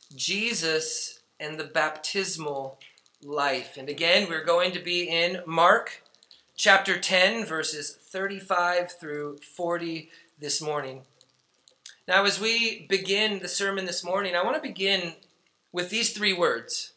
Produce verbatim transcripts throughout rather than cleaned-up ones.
Jesus and the baptismal life. And again, we're going to be in Mark chapter ten, verses thirty-five through forty this morning. Now, as we begin the sermon this morning, I want to begin with these three words: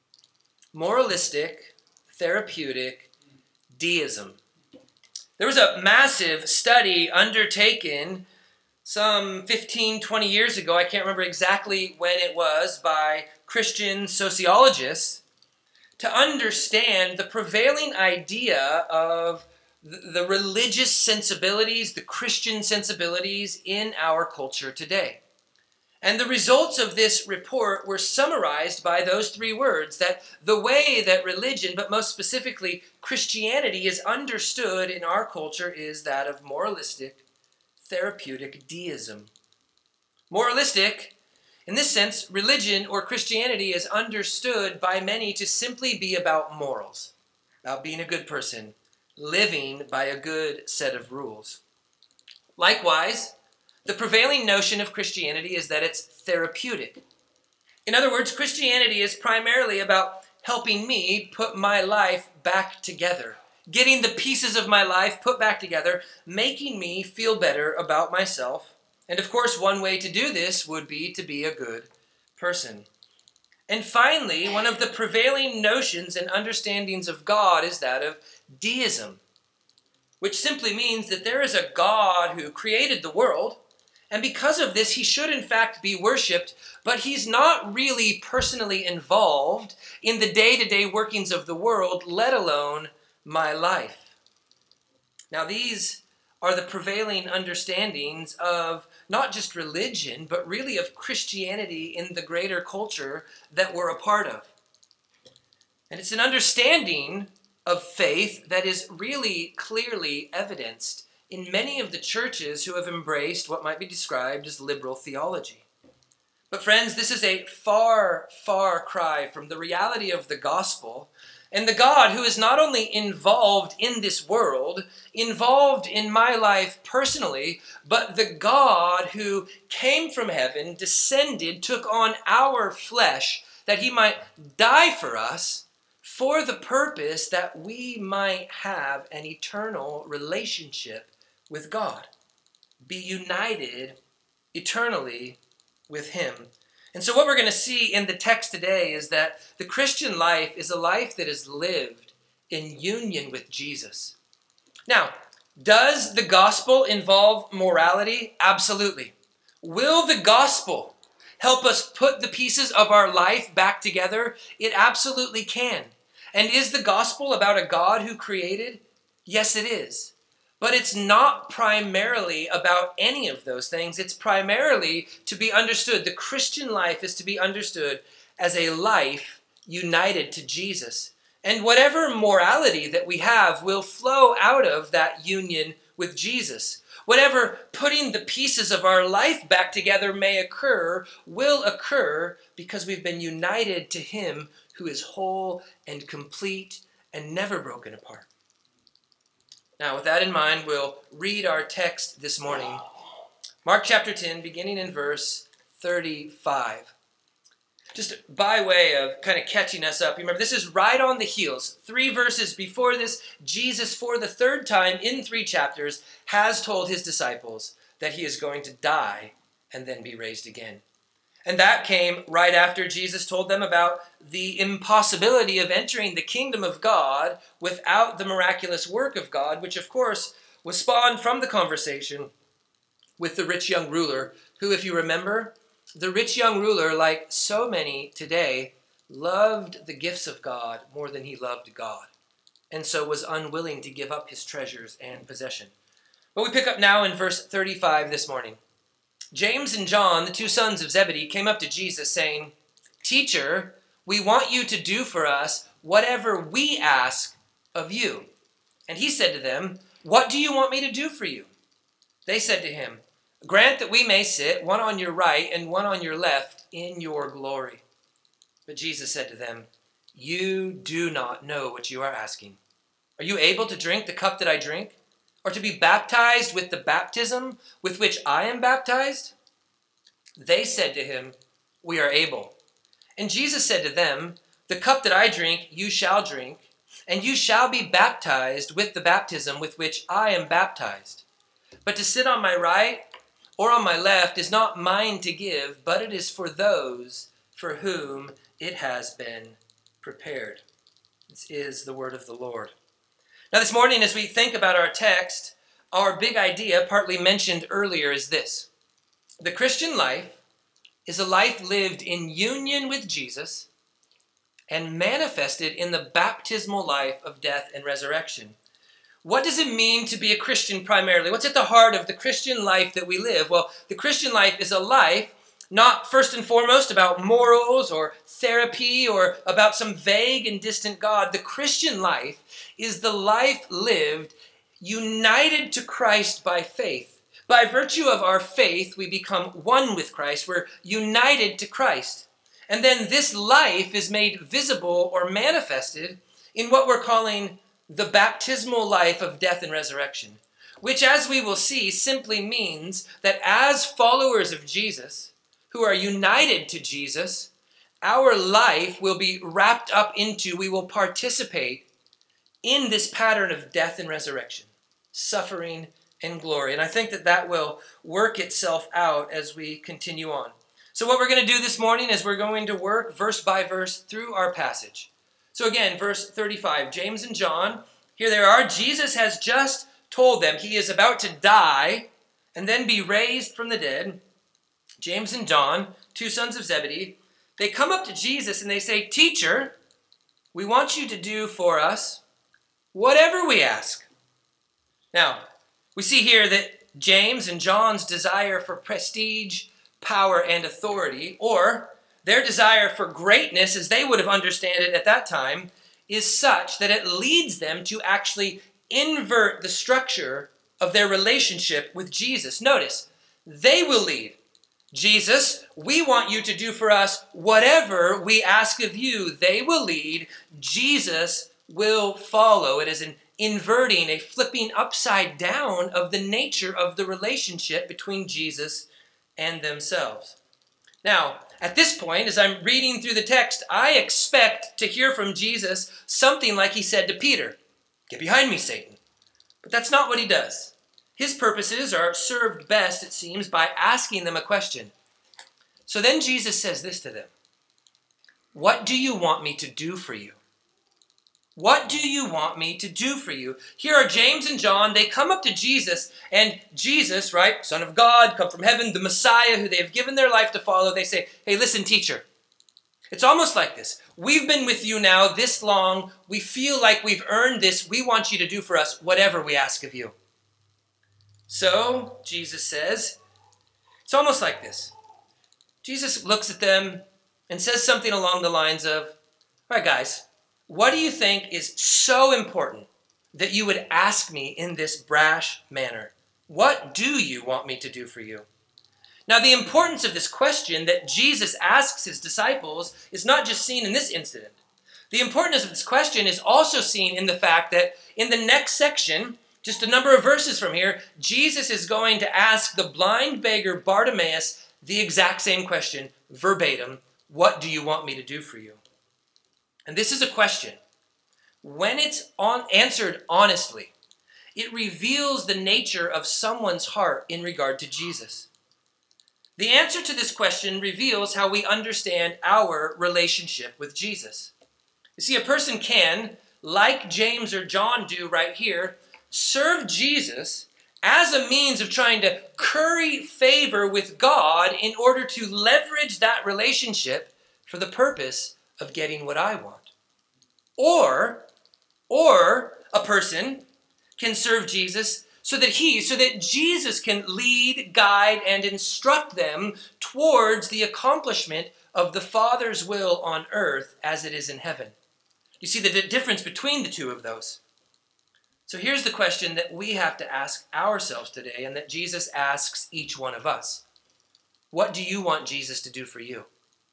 moralistic, therapeutic, deism. There was a massive study undertaken some fifteen, twenty years ago, I can't remember exactly when it was, by Christian sociologists to understand the prevailing idea of the religious sensibilities, the Christian sensibilities in our culture today. And the results of this report were summarized by those three words, that the way that religion, but most specifically Christianity, is understood in our culture is that of moralistic, therapeutic deism. Moralistic, in this sense, religion or Christianity is understood by many to simply be about morals, about being a good person, living by a good set of rules. Likewise, the prevailing notion of Christianity is that it's therapeutic. In other words, Christianity is primarily about helping me put my life back together, getting the pieces of my life put back together, making me feel better about myself. And of course, one way to do this would be to be a good person. And finally, one of the prevailing notions and understandings of God is that of deism, which simply means that there is a God who created the world, and because of this, he should in fact be worshipped, but he's not really personally involved in the day-to-day workings of the world, let alone my life. Now, these are the prevailing understandings of not just religion, but really of Christianity in the greater culture that we're a part of. And it's an understanding of faith that is really clearly evidenced in many of the churches who have embraced what might be described as liberal theology. But friends, this is a far, far cry from the reality of the gospel and the God who is not only involved in this world, involved in my life personally, but the God who came from heaven, descended, took on our flesh, that he might die for us, for the purpose that we might have an eternal relationship with God, be united eternally with him. And so what we're going to see in the text today is that the Christian life is a life that is lived in union with Jesus. Now, does the gospel involve morality? Absolutely. Will the gospel help us put the pieces of our life back together? It absolutely can. And is the gospel about a God who created? Yes, it is. But it's not primarily about any of those things. It's primarily to be understood. The Christian life is to be understood as a life united to Jesus. And whatever morality that we have will flow out of that union with Jesus. Whatever putting the pieces of our life back together may occur, will occur because we've been united to him who is whole and complete and never broken apart. Now, with that in mind, we'll read our text this morning. Mark chapter ten, beginning in verse thirty-five. Just by way of kind of catching us up, remember, this is right on the heels. Three verses before this, Jesus, for the third time in three chapters, has told his disciples that he is going to die and then be raised again. And that came right after Jesus told them about the impossibility of entering the kingdom of God without the miraculous work of God, which of course was spawned from the conversation with the rich young ruler, who, if you remember, the rich young ruler, like so many today, loved the gifts of God more than he loved God, and so was unwilling to give up his treasures and possession. But we pick up now in verse thirty-five this morning. James and John, the two sons of Zebedee, came up to Jesus saying, "Teacher, we want you to do for us whatever we ask of you." And he said to them, "What do you want me to do for you?" They said to him, "Grant that we may sit, one on your right and one on your left, in your glory." But Jesus said to them, "You do not know what you are asking. Are you able to drink the cup that I drink, or to be baptized with the baptism with which I am baptized?" They said to him, "We are able." And Jesus said to them, "The cup that I drink, you shall drink, and you shall be baptized with the baptism with which I am baptized. But to sit on my right or on my left is not mine to give, but it is for those for whom it has been prepared." This is the word of the Lord. Now this morning, as we think about our text, our big idea, partly mentioned earlier, is this. The Christian life is a life lived in union with Jesus and manifested in the baptismal life of death and resurrection. What does it mean to be a Christian primarily? What's at the heart of the Christian life that we live? Well, the Christian life is a life not first and foremost about morals or therapy or about some vague and distant God. The Christian life is the life lived united to Christ by faith. By virtue of our faith, we become one with Christ. We're united to Christ. And then this life is made visible or manifested in what we're calling the baptismal life of death and resurrection, which, as we will see, simply means that as followers of Jesus, who are united to Jesus, our life will be wrapped up into, we will participate in this pattern of death and resurrection, suffering and glory. And I think that that will work itself out as we continue on. So what we're going to do this morning is we're going to work verse by verse through our passage. So again, verse thirty-five, James and John, here they are. Jesus has just told them he is about to die and then be raised from the dead. James and John, two sons of Zebedee, they come up to Jesus and they say, "Teacher, we want you to do for us whatever we ask." Now, we see here that James and John's desire for prestige, power, and authority, or their desire for greatness, as they would have understood it at that time, is such that it leads them to actually invert the structure of their relationship with Jesus. Notice, they will lead. "Jesus, we want you to do for us whatever we ask of you." They will lead. Jesus will follow. It is an inverting, a flipping upside down of the nature of the relationship between Jesus and themselves. Now, at this point, as I'm reading through the text, I expect to hear from Jesus something like he said to Peter, "Get behind me, Satan." But that's not what he does. His purposes are served best, it seems, by asking them a question. So then Jesus says this to them, "What do you want me to do for you?" What do you want me to do for you? Here are James and John. They come up to Jesus, and Jesus, right, Son of God, come from heaven, the Messiah who they have given their life to follow. They say, "Hey, listen, teacher, it's almost like this. We've been with you now this long. We feel like we've earned this. We want you to do for us whatever we ask of you." So, Jesus says, it's almost like this. Jesus looks at them and says something along the lines of, "All right, guys, what do you think is so important that you would ask me in this brash manner? What do you want me to do for you?" Now, the importance of this question that Jesus asks his disciples is not just seen in this incident. The importance of this question is also seen in the fact that in the next section, just a number of verses from here, Jesus is going to ask the blind beggar Bartimaeus the exact same question, verbatim, "What do you want me to do for you?" And this is a question. When it's on, answered honestly, it reveals the nature of someone's heart in regard to Jesus. The answer to this question reveals how we understand our relationship with Jesus. You see, a person can, like James or John do right here, serve Jesus as a means of trying to curry favor with God in order to leverage that relationship for the purpose of getting what I want. Or, or a person can serve Jesus so that he, so that Jesus can lead, guide, and instruct them towards the accomplishment of the Father's will on earth as it is in heaven. You see the d- difference between the two of those. So here's the question that we have to ask ourselves today and that Jesus asks each one of us. What do you want Jesus to do for you?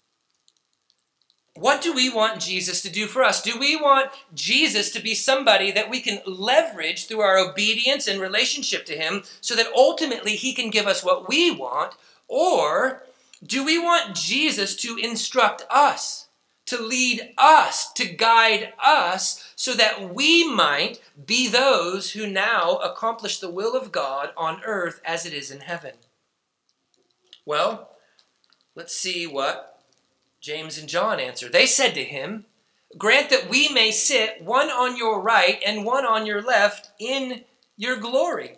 What do we want Jesus to do for us? Do we want Jesus to be somebody that we can leverage through our obedience and relationship to him so that ultimately he can give us what we want? Or Do we want Jesus to instruct us, to lead us, to guide us, so that we might be those who now accomplish the will of God on earth as it is in heaven? Well, let's see what James and John answer. They said to him, "Grant that we may sit one on your right and one on your left in your glory."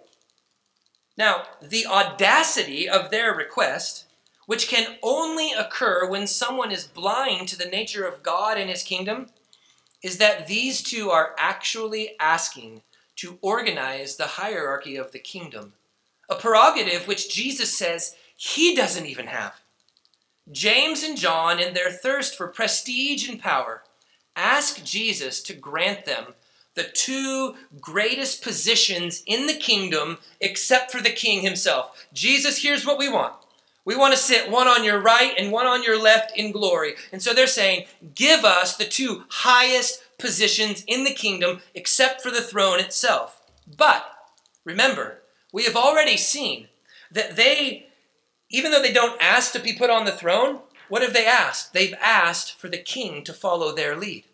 Now, the audacity of their request, which can only occur when someone is blind to the nature of God and his kingdom, is that these two are actually asking to organize the hierarchy of the kingdom, a prerogative which Jesus says he doesn't even have. James and John, in their thirst for prestige and power, ask Jesus to grant them the two greatest positions in the kingdom except for the king himself. Jesus, here's what we want. We want to sit one on your right and one on your left in glory. And so they're saying, give us the two highest positions in the kingdom except for the throne itself. But remember, we have already seen that they, even though they don't ask to be put on the throne, what have they asked? They've asked for the king to follow their lead.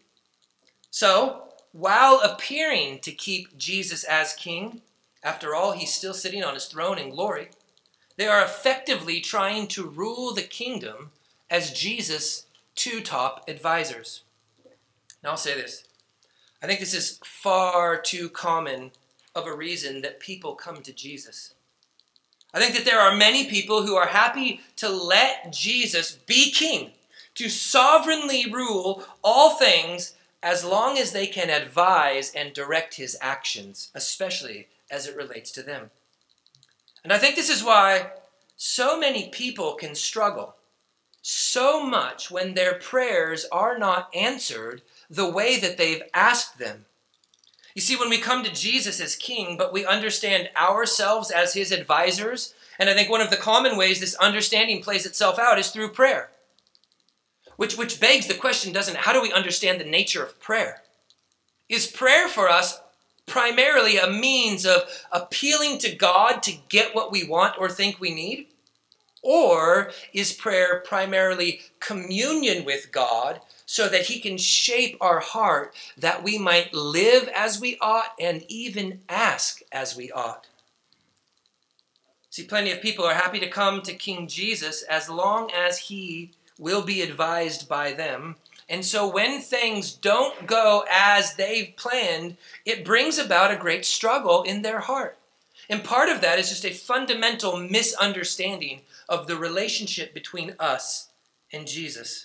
So, while appearing to keep Jesus as king, after all, he's still sitting on his throne in glory, they are effectively trying to rule the kingdom as Jesus' two top advisors. Now I'll say this. I think this is far too common of a reason that people come to Jesus. I think that there are many people who are happy to let Jesus be king, to sovereignly rule all things as long as they can advise and direct his actions, especially as it relates to them. And I think this is why so many people can struggle so much when their prayers are not answered the way that they've asked them. You see, when we come to Jesus as king, but we understand ourselves as his advisors, and I think one of the common ways this understanding plays itself out is through prayer. Which, which begs the question, doesn't it? How do we understand the nature of prayer? Is prayer for us primarily a means of appealing to God to get what we want or think we need? Or is prayer primarily communion with God so that he can shape our heart that we might live as we ought and even ask as we ought? See, plenty of people are happy to come to King Jesus as long as he will be advised by them. And so when things don't go as they've planned, it brings about a great struggle in their heart. And part of that is just a fundamental misunderstanding of the relationship between us and Jesus.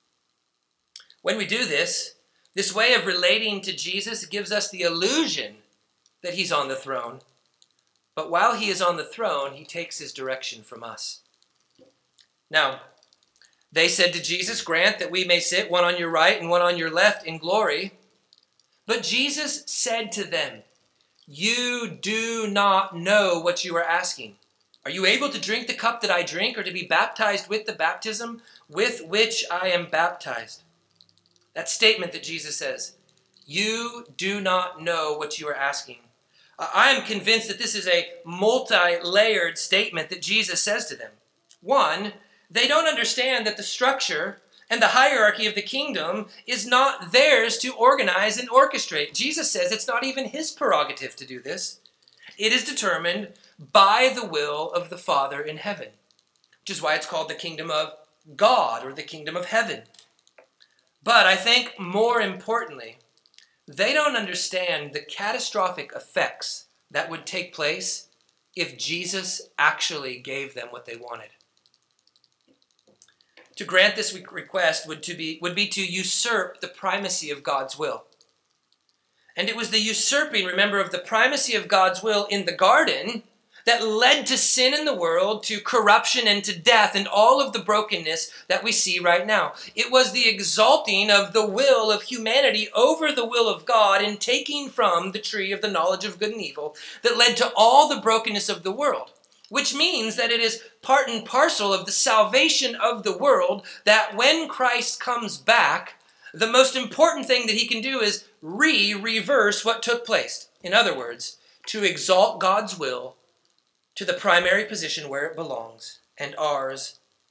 When we do this, this way of relating to Jesus gives us the illusion that he's on the throne. But while he is on the throne, he takes his direction from us. Now, they said to Jesus, "Grant that we may sit one on your right and one on your left in glory." But Jesus said to them, "You do not know what you are asking. Are you able to drink the cup that I drink, or to be baptized with the baptism with which I am baptized?" That statement that Jesus says, "You do not know what you are asking." I am convinced that this is a multi-layered statement that Jesus says to them. One, they don't understand that the structure and the hierarchy of the kingdom is not theirs to organize and orchestrate. Jesus says it's not even his prerogative to do this. It is determined by the will of the Father in heaven, which is why it's called the kingdom of God or the kingdom of heaven. But I think more importantly, they don't understand the catastrophic effects that would take place if Jesus actually gave them what they wanted. To grant this request would, to be, would be to usurp the primacy of God's will. And it was the usurping, remember, of the primacy of God's will in the garden that led to sin in the world, to corruption and to death and all of the brokenness that we see right now. It was the exalting of the will of humanity over the will of God and taking from the tree of the knowledge of good and evil that led to all the brokenness of the world. Which means that it is part and parcel of the salvation of the world that when Christ comes back, the most important thing that he can do is re-reverse what took place. In other words, to exalt God's will to the primary position where it belongs, and ours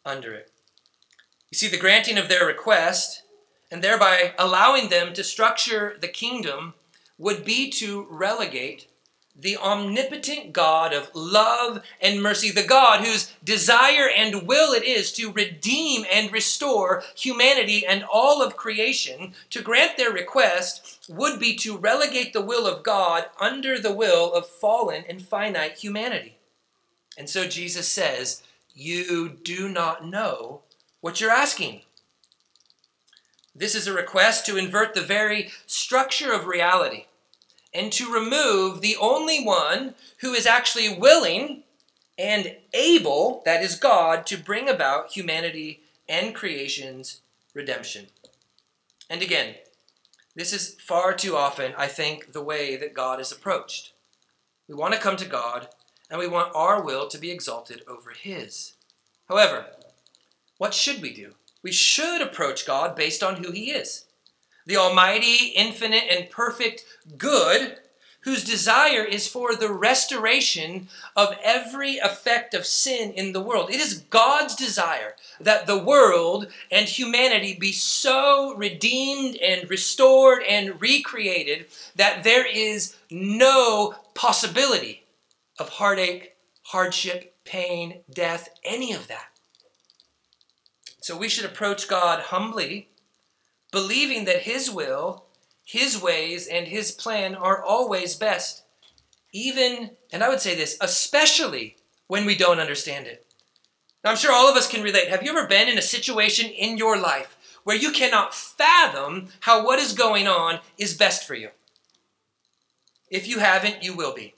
under it. You see, the granting of their request, and thereby allowing them to structure the kingdom, would be to relegate the omnipotent God of love and mercy, the God whose desire and will it is to redeem and restore humanity and all of creation, to grant their request would be to relegate the will of God under the will of fallen and finite humanity. And so Jesus says, you do not know what you're asking. This is a request to invert the very structure of reality and to remove the only one who is actually willing and able, that is God, to bring about humanity and creation's redemption. And again, this is far too often, I think, the way that God is approached. We want to come to God, and we want our will to be exalted over His. However, what should we do? We should approach God based on who He is. The almighty, infinite, and perfect good, whose desire is for the restoration of every effect of sin in the world. It is God's desire that the world and humanity be so redeemed and restored and recreated that there is no possibility of heartache, hardship, pain, death, any of that. So we should approach God humbly, believing that His will, His ways, and His plan are always best, even, and I would say this, especially when we don't understand it. Now, I'm sure all of us can relate. Have you ever been in a situation in your life where you cannot fathom how what is going on is best for you? If you haven't, you will be.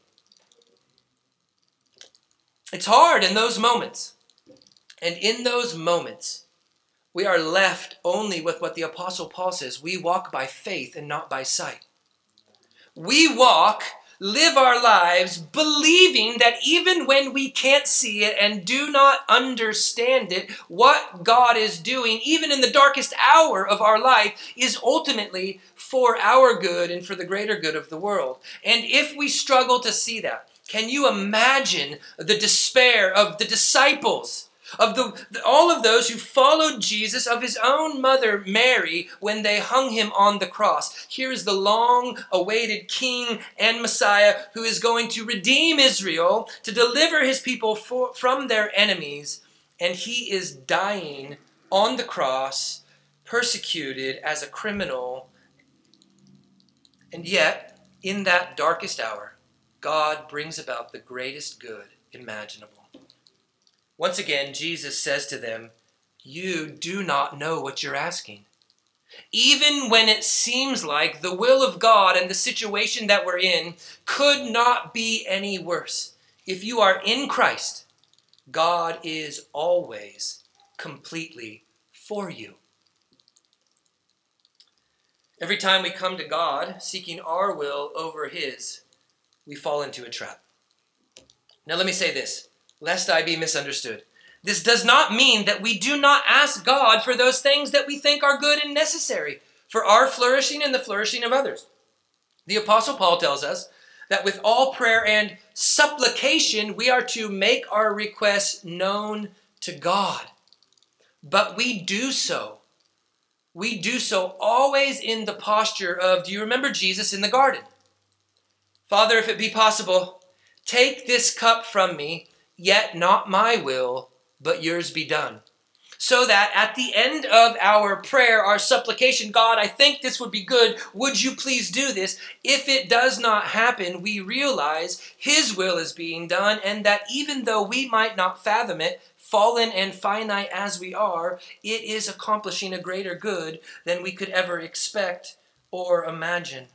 It's hard in those moments. And in those moments, we are left only with what the Apostle Paul says. We walk by faith and not by sight. We walk, live our lives, believing that even when we can't see it and do not understand it, what God is doing, even in the darkest hour of our life, is ultimately for our good and for the greater good of the world. And if we struggle to see that, can you imagine the despair of the disciples, of the all of those who followed Jesus, of his own mother Mary, when they hung him on the cross? Here is the long-awaited King and Messiah who is going to redeem Israel, to deliver his people for, from their enemies, and he is dying on the cross, persecuted as a criminal. And yet, in that darkest hour, God brings about the greatest good imaginable. Once again, Jesus says to them, you do not know what you're asking. Even when it seems like the will of God and the situation that we're in could not be any worse. If you are in Christ, God is always completely for you. Every time we come to God seeking our will over His, we fall into a trap. Now let me say this, lest I be misunderstood. This does not mean that we do not ask God for those things that we think are good and necessary for our flourishing and the flourishing of others. The Apostle Paul tells us that with all prayer and supplication, we are to make our requests known to God. But we do so. We do so always in the posture of, do you remember Jesus in the garden? Father, if it be possible, take this cup from me, yet not my will, but yours be done. So that at the end of our prayer, our supplication, God, I think this would be good. Would you please do this? If it does not happen, we realize His will is being done, and that even though we might not fathom it, fallen and finite as we are, it is accomplishing a greater good than we could ever expect or imagine.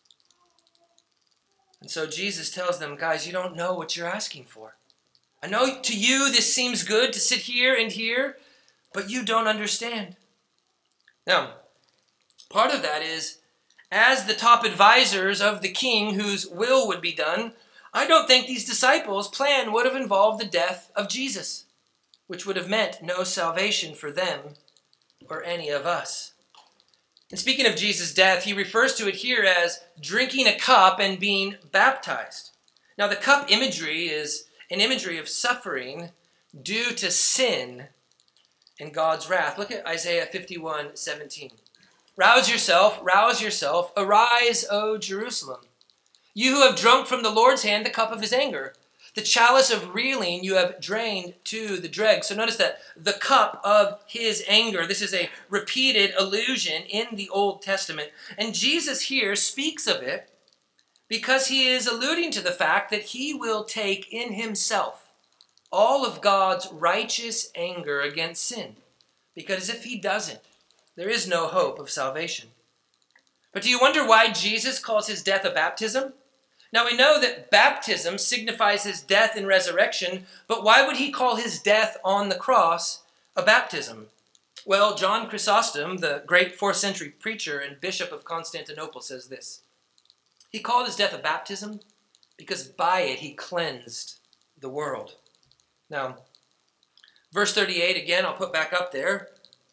And so Jesus tells them, guys, you don't know what you're asking for. I know to you this seems good to sit here and here, but you don't understand. Now, part of that is, as the top advisors of the king whose will would be done, I don't think these disciples' plan would have involved the death of Jesus, which would have meant no salvation for them or any of us. And speaking of Jesus' death, he refers to it here as drinking a cup and being baptized. Now, the cup imagery is an imagery of suffering due to sin and God's wrath. Look at Isaiah fifty-one seventeen. Rouse yourself, rouse yourself, arise, O Jerusalem. You who have drunk from the Lord's hand the cup of his anger. The chalice of reeling you have drained to the dregs. So notice that the cup of his anger. This is a repeated allusion in the Old Testament. And Jesus here speaks of it because he is alluding to the fact that he will take in himself all of God's righteous anger against sin. Because if he doesn't, there is no hope of salvation. But do you wonder why Jesus calls his death a baptism? Now we know that baptism signifies his death and resurrection, but why would he call his death on the cross a baptism? Well, John Chrysostom, the great fourth century preacher and bishop of Constantinople, says this. He called his death a baptism because by it he cleansed the world. Now, verse thirty-eight, again, I'll put back up there.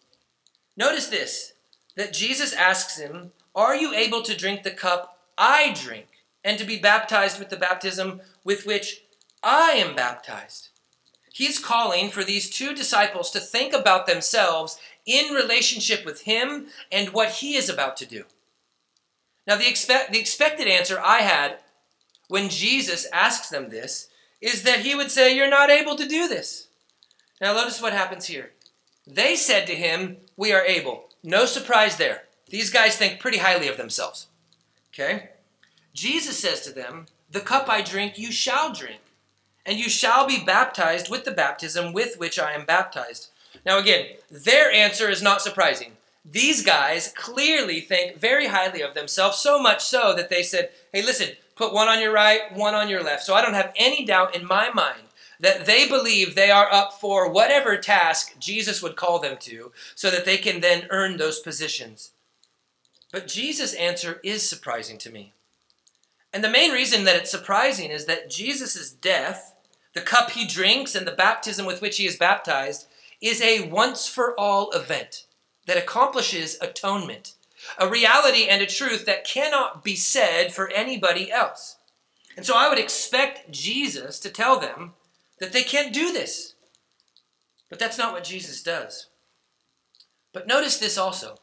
Notice this, that Jesus asks him, are you able to drink the cup I drink, and to be baptized with the baptism with which I am baptized? He's calling for these two disciples to think about themselves in relationship with him and what he is about to do. Now, the, expect, the expected answer I had when Jesus asks them this is that he would say, you're not able to do this. Now, notice what happens here. They said to him, we are able. No surprise there. These guys think pretty highly of themselves. Okay? Jesus says to them, the cup I drink, you shall drink, and you shall be baptized with the baptism with which I am baptized. Now again, their answer is not surprising. These guys clearly think very highly of themselves, so much so that they said, hey, listen, put one on your right, one on your left. So I don't have any doubt in my mind that they believe they are up for whatever task Jesus would call them to, so that they can then earn those positions. But Jesus' answer is surprising to me. And the main reason that it's surprising is that Jesus' death, the cup he drinks, and the baptism with which he is baptized is a once-for-all event that accomplishes atonement, a reality and a truth that cannot be said for anybody else. And so I would expect Jesus to tell them that they can't do this. But that's not what Jesus does. But notice this also.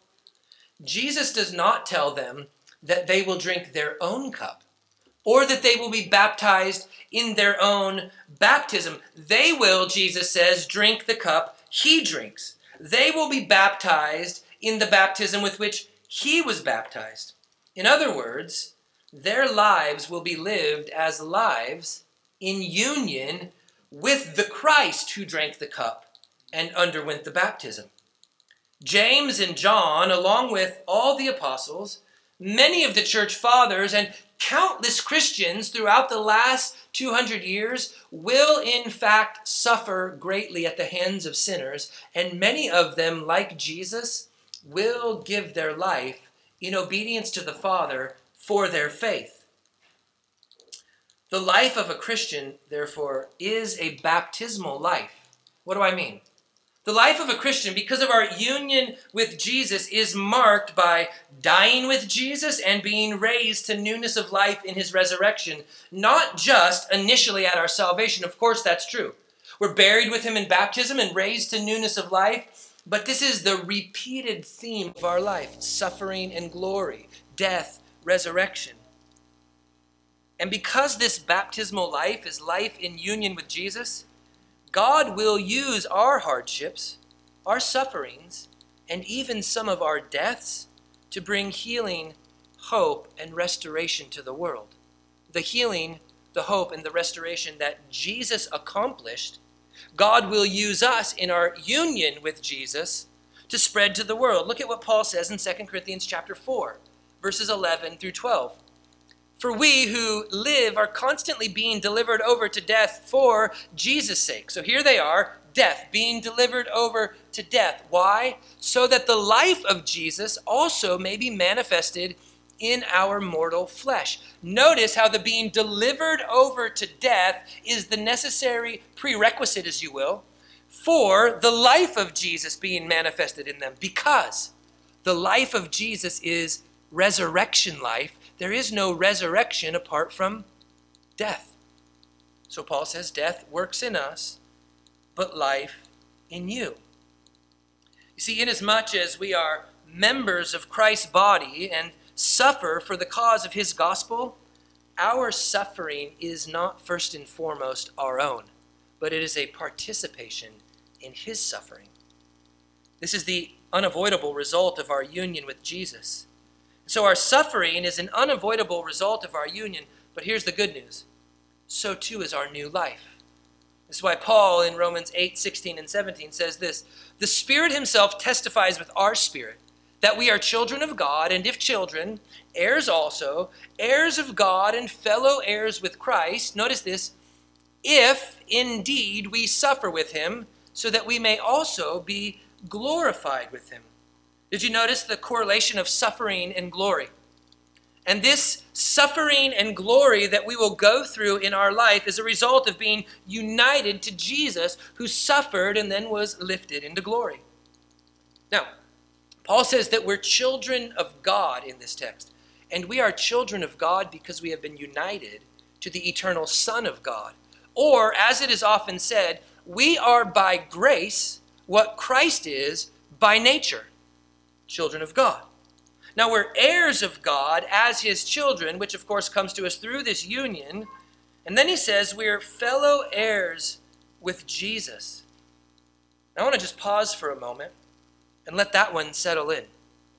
Jesus does not tell them that they will drink their own cup, or that they will be baptized in their own baptism. They will, Jesus says, drink the cup he drinks. They will be baptized in the baptism with which he was baptized. In other words, their lives will be lived as lives in union with the Christ who drank the cup and underwent the baptism. James and John, along with all the apostles, many of the church fathers, and countless Christians throughout the last two hundred years will in fact suffer greatly at the hands of sinners, and many of them, like Jesus, will give their life in obedience to the Father for their faith. The life of a Christian, therefore, is a baptismal life. What do I mean? The life of a Christian, because of our union with Jesus, is marked by dying with Jesus and being raised to newness of life in his resurrection, not just initially at our salvation. Of course, that's true. We're buried with him in baptism and raised to newness of life, but this is the repeated theme of our life: suffering and glory, death, resurrection. And because this baptismal life is life in union with Jesus, God will use our hardships, our sufferings, and even some of our deaths to bring healing, hope, and restoration to the world. The healing, the hope, and the restoration that Jesus accomplished, God will use us in our union with Jesus to spread to the world. Look at what Paul says in Second Corinthians chapter four, verses eleven through twelve. For we who live are constantly being delivered over to death for Jesus' sake. So here they are, death, being delivered over to death. Why? So that the life of Jesus also may be manifested in our mortal flesh. Notice how the being delivered over to death is the necessary prerequisite, as you will, for the life of Jesus being manifested in them. Because the life of Jesus is resurrection life. There is no resurrection apart from death. So Paul says death works in us, but life in you. You see, inasmuch as we are members of Christ's body and suffer for the cause of his gospel, our suffering is not first and foremost our own, but it is a participation in his suffering. This is the unavoidable result of our union with Jesus. So our suffering is an unavoidable result of our union, but here's the good news. So too is our new life. This is why Paul in Romans eight, sixteen and seventeen says this, "The Spirit himself testifies with our spirit that we are children of God, and if children, heirs also, heirs of God and fellow heirs with Christ." Notice this, "if indeed we suffer with him, so that we may also be glorified with him." Did you notice the correlation of suffering and glory? And this suffering and glory that we will go through in our life is a result of being united to Jesus, who suffered and then was lifted into glory. Now, Paul says that we're children of God in this text. And we are children of God because we have been united to the eternal Son of God. Or, as it is often said, we are by grace what Christ is by nature, children of God. Now we're heirs of God as his children, which of course comes to us through this union. And then he says we're fellow heirs with Jesus. Now I want to just pause for a moment and let that one settle in.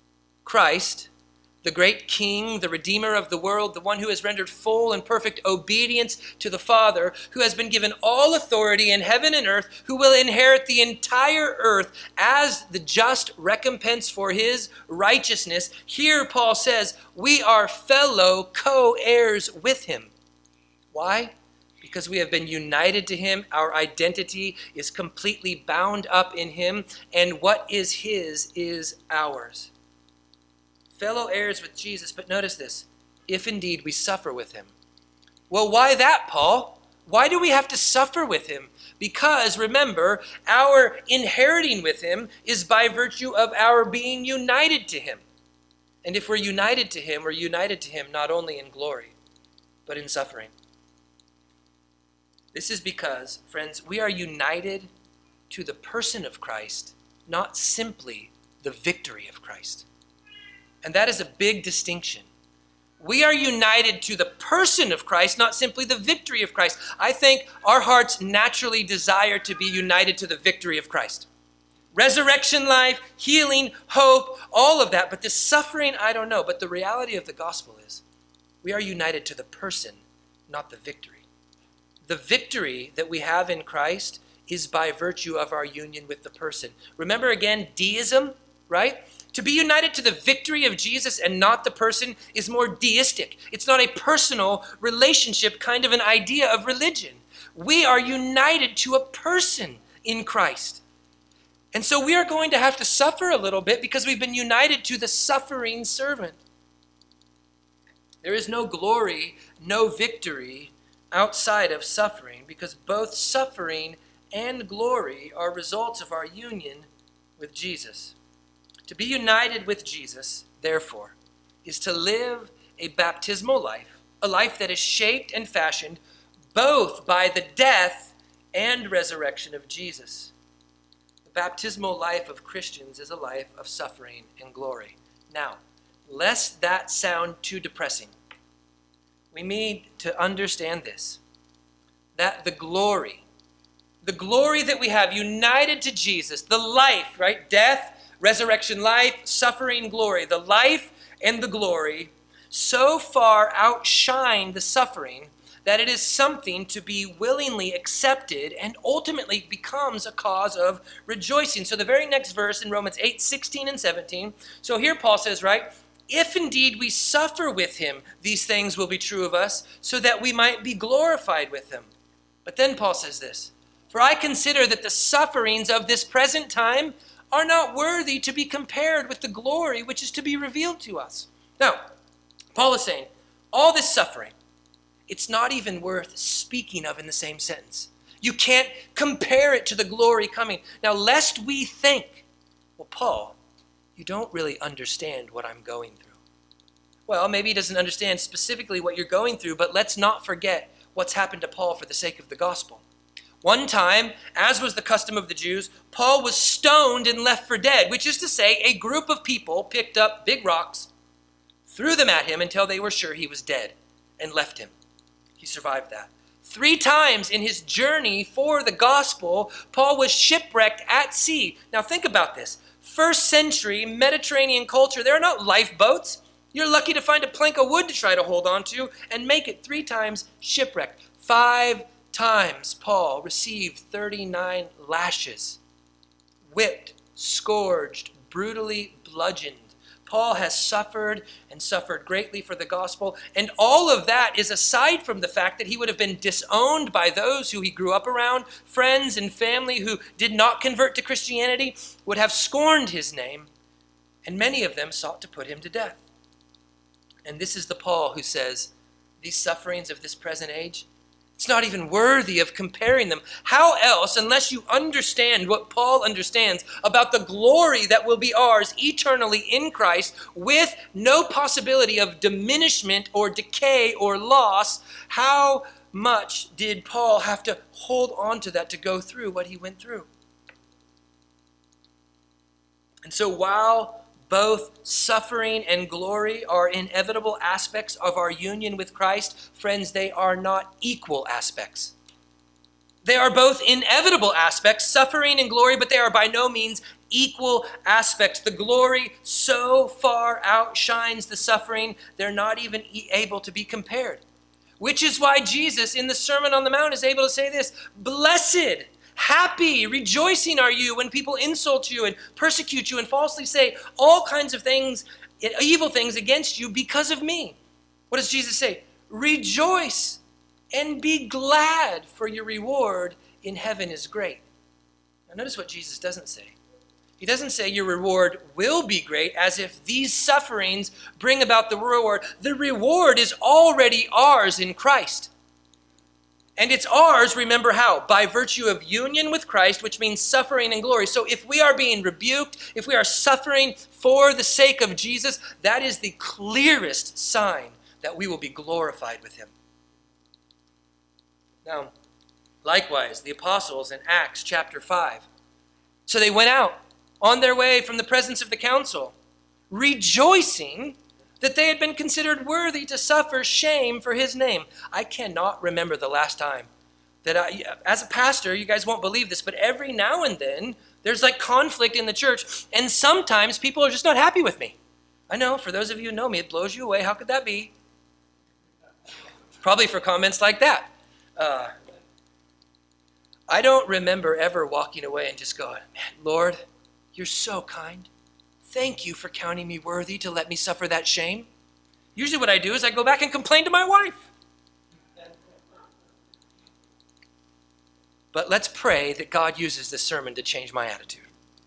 Christ, the great King, the Redeemer of the world, the one who has rendered full and perfect obedience to the Father, who has been given all authority in heaven and earth, who will inherit the entire earth as the just recompense for his righteousness. Here Paul says we are fellow co-heirs with him. Why? Because we have been united to him. Our identity is completely bound up in him, and what is his is ours. Fellow heirs with Jesus, but notice this, if indeed we suffer with him. Well, why that, Paul? Why do we have to suffer with him? Because, remember, our inheriting with him is by virtue of our being united to him. And if we're united to him, we're united to him not only in glory, but in suffering. This is because, friends, we are united to the person of Christ, not simply the victory of Christ. And that is a big distinction. We are united to the person of Christ, not simply the victory of Christ. I think our hearts naturally desire to be united to the victory of Christ. Resurrection life, healing, hope, all of that. But the suffering, I don't know. But the reality of the gospel is we are united to the person, not the victory. The victory that we have in Christ is by virtue of our union with the person. Remember again, deism, right? To be united to the victory of Jesus and not the person is more deistic. It's not a personal relationship, kind of an idea of religion. We are united to a person in Christ. And so we are going to have to suffer a little bit because we've been united to the suffering servant. There is no glory, no victory outside of suffering, because both suffering and glory are results of our union with Jesus. To be united with Jesus, therefore, is to live a baptismal life, a life that is shaped and fashioned both by the death and resurrection of Jesus. The baptismal life of Christians is a life of suffering and glory. Now, lest that sound too depressing, we need to understand this, that the glory, the glory that we have united to Jesus, the life, right, death, resurrection life, suffering, glory. The life and the glory so far outshine the suffering that it is something to be willingly accepted and ultimately becomes a cause of rejoicing. So the very next verse in Romans eight, sixteen and seventeen. So here Paul says, right, if indeed we suffer with him, these things will be true of us, so that we might be glorified with him. But then Paul says this, for I consider that the sufferings of this present time are not worthy to be compared with the glory which is to be revealed to us. Now, Paul is saying, all this suffering, it's not even worth speaking of in the same sentence. You can't compare it to the glory coming. Now, lest we think, well, Paul, you don't really understand what I'm going through. Well, maybe he doesn't understand specifically what you're going through, but let's not forget what's happened to Paul for the sake of the gospel. One time, as was the custom of the Jews, Paul was stoned and left for dead, which is to say, a group of people picked up big rocks, threw them at him until they were sure he was dead, and left him. He survived that. Three times in his journey for the gospel, Paul was shipwrecked at sea. Now think about this. First century Mediterranean culture, there are not lifeboats. You're lucky to find a plank of wood to try to hold on to and make it three times shipwrecked. Five times Paul received thirty-nine lashes, whipped, scourged, brutally bludgeoned. Paul has suffered and suffered greatly for the gospel, and all of that is aside from the fact that he would have been disowned by those who he grew up around. Friends and family who did not convert to Christianity would have scorned his name, and many of them sought to put him to death. And this is the Paul who says, these sufferings of this present age, it's not even worthy of comparing them. How else, unless you understand what Paul understands about the glory that will be ours eternally in Christ, with no possibility of diminishment or decay or loss, how much did Paul have to hold on to that to go through what he went through? And so while both suffering and glory are inevitable aspects of our union with Christ, friends, they are not equal aspects. They are both inevitable aspects, suffering and glory, but they are by no means equal aspects. The glory so far outshines the suffering, they're not even able to be compared. Which is why Jesus in the Sermon on the Mount is able to say this, blessed, happy, rejoicing are you when people insult you and persecute you and falsely say all kinds of things, evil things against you because of me. What does Jesus say? Rejoice and be glad, for your reward in heaven is great. Now notice what Jesus doesn't say. He doesn't say your reward will be great, as if these sufferings bring about the reward. The reward is already ours in Christ. And it's ours, remember how? By virtue of union with Christ, which means suffering and glory. So if we are being rebuked, if we are suffering for the sake of Jesus, that is the clearest sign that we will be glorified with him. Now, likewise, the apostles in Acts chapter five. So they went out on their way from the presence of the council, rejoicing that they had been considered worthy to suffer shame for his name. I cannot remember the last time that I, as a pastor, you guys won't believe this, but every now and then there's like conflict in the church, and sometimes people are just not happy with me. I know, for those of you who know me, it blows you away. How could that be? Probably for comments like that. Uh, I don't remember ever walking away and just going, man, Lord, you're so kind. Thank you for counting me worthy to let me suffer that shame. Usually what I do is I go back and complain to my wife. But let's pray that God uses this sermon to change my attitude.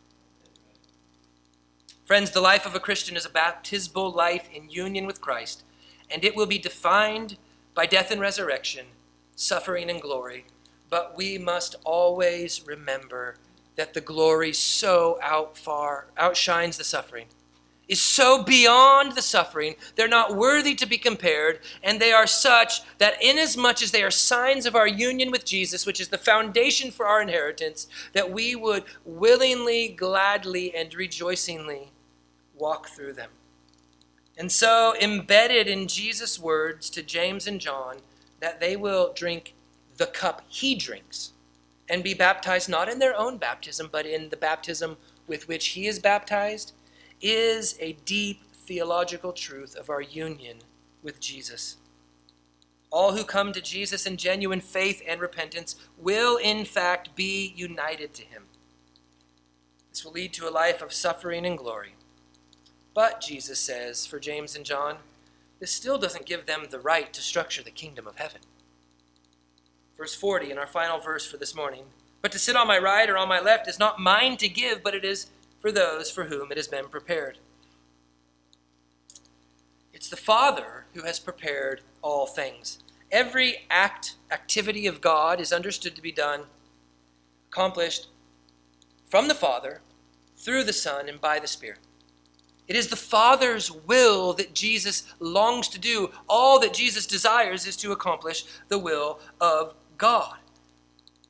Friends, the life of a Christian is a baptismal life in union with Christ, and it will be defined by death and resurrection, suffering and glory. But we must always remember that the glory so out far outshines the suffering, is so beyond the suffering, they're not worthy to be compared, and they are such that inasmuch as they are signs of our union with Jesus, which is the foundation for our inheritance, that we would willingly, gladly, and rejoicingly walk through them. And so, embedded in Jesus' words to James and John, that they will drink the cup he drinks, and be baptized not in their own baptism, but in the baptism with which he is baptized, is a deep theological truth of our union with Jesus. All who come to Jesus in genuine faith and repentance will in fact be united to him. This will lead to a life of suffering and glory. But, Jesus says, for James and John, this still doesn't give them the right to structure the kingdom of heaven. Verse forty, in our final verse for this morning. But to sit on my right or on my left is not mine to give, but it is for those for whom it has been prepared. It's the Father who has prepared all things. Every act, activity of God is understood to be done, accomplished from the Father, through the Son, and by the Spirit. It is the Father's will that Jesus longs to do. All that Jesus desires is to accomplish the will of God.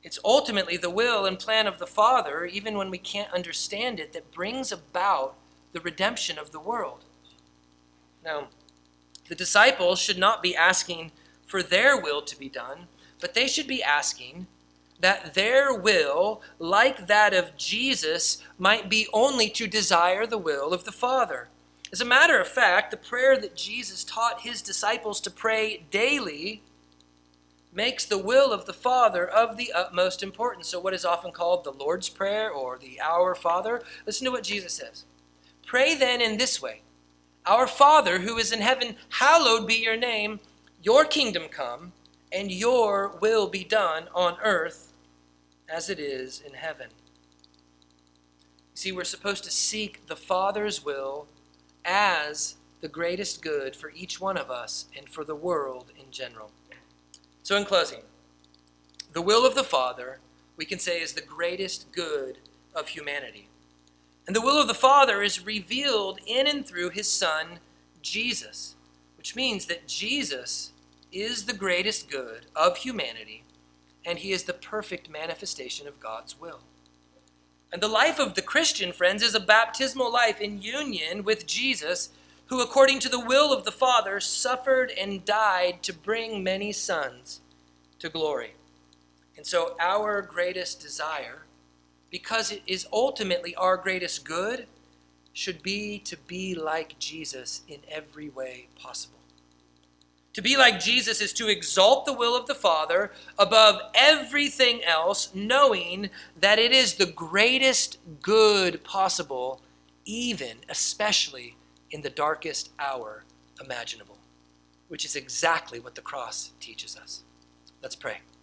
It's ultimately the will and plan of the Father, even when we can't understand it, that brings about the redemption of the world. Now, the disciples should not be asking for their will to be done, but they should be asking that their will, like that of Jesus, might be only to desire the will of the Father. As a matter of fact, the prayer that Jesus taught his disciples to pray daily makes the will of the Father of the utmost importance. So what is often called the Lord's Prayer or the Our Father, listen to what Jesus says. Pray then in this way, Our Father who is in heaven, hallowed be your name, your kingdom come, and your will be done on earth as it is in heaven. You see, we're supposed to seek the Father's will as the greatest good for each one of us and for the world in general. So in closing, the will of the Father, we can say, is the greatest good of humanity. And the will of the Father is revealed in and through his Son, Jesus, which means that Jesus is the greatest good of humanity, and he is the perfect manifestation of God's will. And the life of the Christian, friends, is a baptismal life in union with Jesus, who, according to the will of the Father, suffered and died to bring many sons to glory. And so our greatest desire, because it is ultimately our greatest good, should be to be like Jesus in every way possible. To be like Jesus is to exalt the will of the Father above everything else, knowing that it is the greatest good possible, even, especially, in the darkest hour imaginable, which is exactly what the cross teaches us. Let's pray.